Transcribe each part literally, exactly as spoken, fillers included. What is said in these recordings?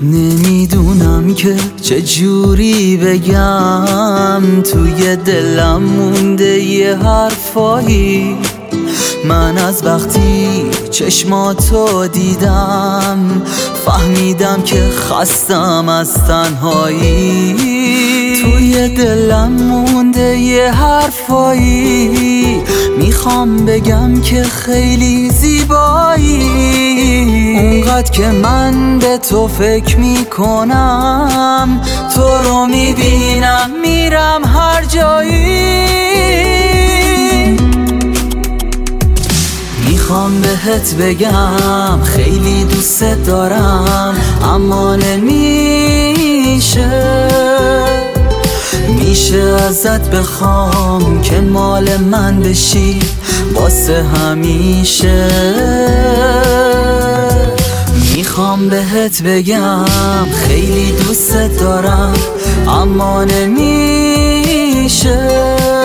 نمیدونم که چجوری بگم، توی دلم مونده یه حرفایی. من از وقتی چشماتو دیدم فهمیدم که خستم از تنهایی. توی دلم مونده یه حرفایی، میخوام بگم که خیلی زیبایی. اونقدر که من به تو فکر میکنم، تو رو میبینم میرم هر جایی. میخوام بهت بگم خیلی دوست دارم، اما نمیشه. میشه ازت بخوام که مال من بشی واسه همیشه. میخوام بهت بگم خیلی دوست دارم، اما نمیشه.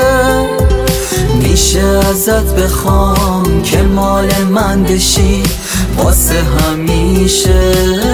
میشه ازت بخوام که مال من بشی واسه همیشه.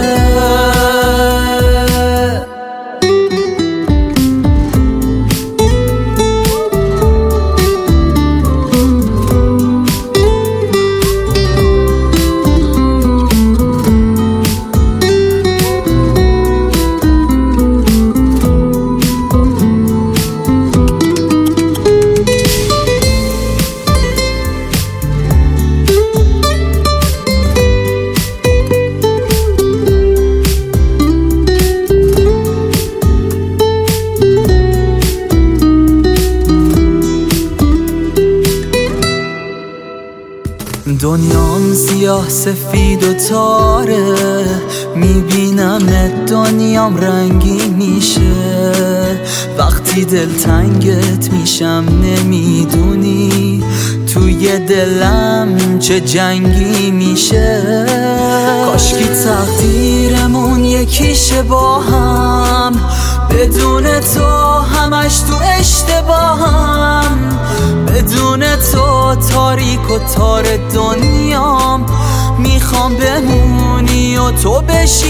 دنیام سیاه سفید و تاره، میبینم دنیام رنگی میشه. وقتی دلتنگت میشم نمیدونی توی دلم چه جنگی میشه. کاشکی تقدیرمون یکیشه با هم، بدون تو همش تو اشتباهم. بدون تو تاریک و تار دنیام، میخوام بمونی و تو بشی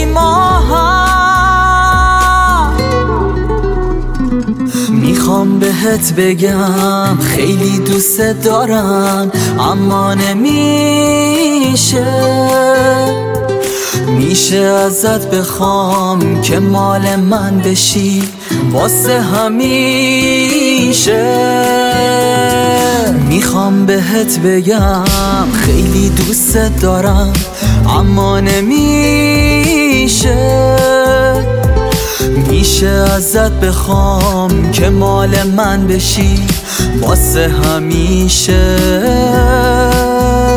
ماهم. میخوام بهت بگم خیلی دوست دارم، اما نمیشه. میشه ازت بخوام که مال من بشی واسه همیشه. میخوام بهت بگم خیلی دوست دارم، اما نمیشه. میشه ازت بخوام که مال من بشی واسه همیشه.